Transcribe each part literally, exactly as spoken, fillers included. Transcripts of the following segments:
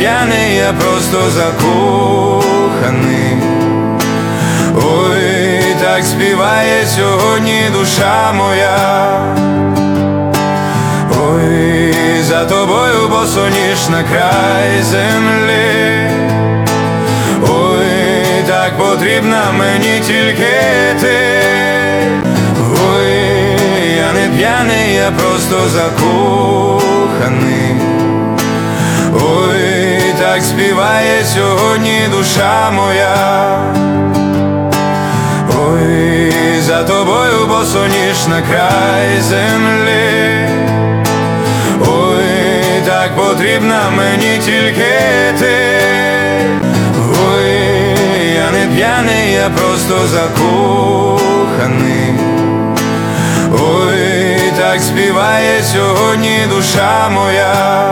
п'яний, я просто закоханий. Ой, так співає сьогодні душа моя. Ой, за тобою босоніж на край землі. Ой, так потрібна мені тільки ти. Ой, я не п'яний, я просто закоханий. Ой, так співає сьогодні душа моя. Ой, за тобою босоніж на край землі. Ой, так потрібна мені тільки ти. Ой, я не п'яний, я просто закоханий. Ой, так співає сьогодні душа моя.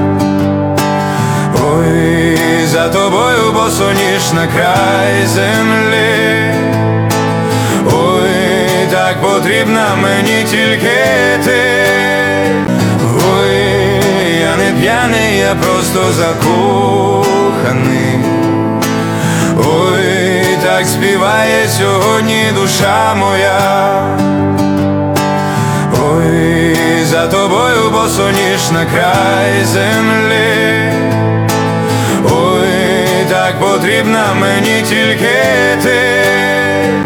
Ой, за тобою босоніж на край землі. Ой, так потрібна мені тільки ти. Ой, я не п'яний, я просто закоханий. Ой, так співає сьогодні душа моя. Ой, за тобою босоніж на край землі. Ой, так потрібна мені тільки ти.